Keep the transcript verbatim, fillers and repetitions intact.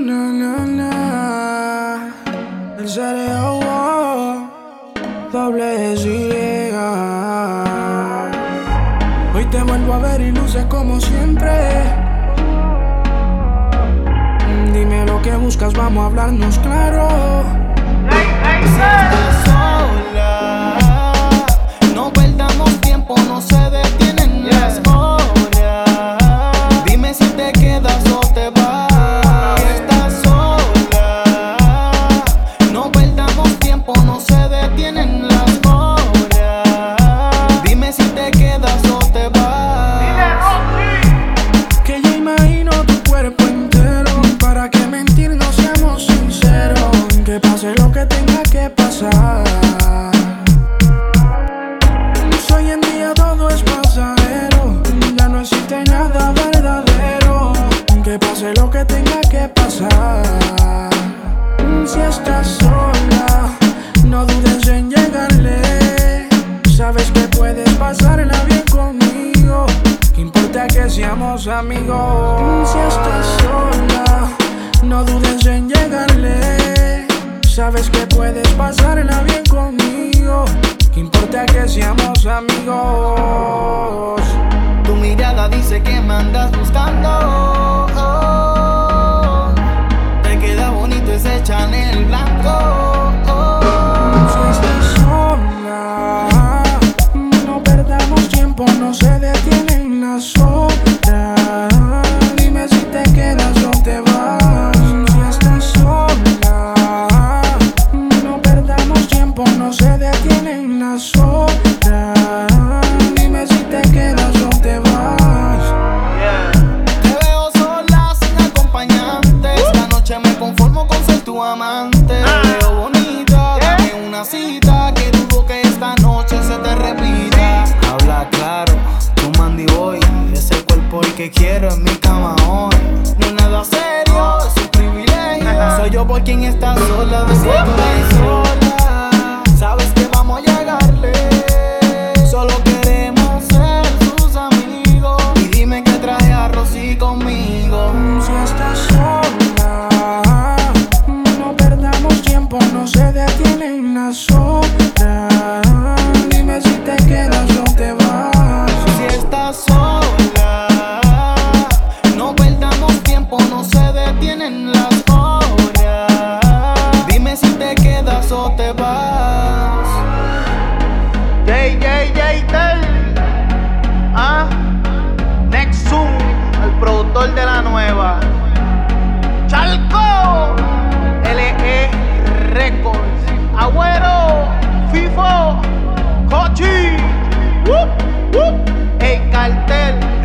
na, na, na. El cerebro, oh, doble S. Hoy te vuelvo a ver y luces como siempre. Dime lo que buscas, vamos a hablarnos claro. Hey, hey, Estás sola, no perdamos tiempo, no se detienen Yeah. las horas. Dime si te quedas o te vas. Estás sola, no perdamos tiempo, no se detienen las horas. Dime si te quedas o te vas. Dile, Rocky. Que ya imagino tu cuerpo entero. Para que mentir no seamos sinceros. Que pase lo que tenga que pasar. Hoy en día todo es pasajero. Ya no existe nada verdadero. Que pase lo que tenga que pasar. Si estás sola, no dudes en llegarle. Sabes que puedes pasarla bien conmigo. ¿Qué importa que seamos amigos? Si estás sola, no dudes en llegarle. Sabes que puedes pasarla bien conmigo. ¿Qué importa que seamos amigos? Tu mirada dice que me andas buscando. Oh, te queda bonito ese Chanel blanco. Oh, Si estás sola, no perdamos tiempo, no se detienen las horas. Dime si te quedas o te vas. Si estás sola, no perdamos tiempo, no se detienen las horas. Dime si te quedas o te vas. Yeah. te veo sola sin acompañante. Esta noche me conformo con ser tu amante. Te veo bonita, dame una cita. Que dudo que esta noche se te repita. Habla claro, tu Mandy Boy. Ese cuerpo el que quiero en mi cama hoy. No es nada serio, es un privilegio. Soy yo por quien estás sola, de que tú eres sola. Sabes que vamos a llegarle. Solo queremos ser sus amigos. Y dime que trae a Rosy conmigo. Si estás sola, no perdamos tiempo, no se detienen las horas. Dime si te quedas o te vas. Si estás sola, no perdamos tiempo, no se detienen las horas. Dime si te quedas o te vas. J J J Tel. Ah, Nexum, el productor de la nueva. Chalco, L E Records. Agüero, FIFO, Cochi. Whoop, whoop. El cartel.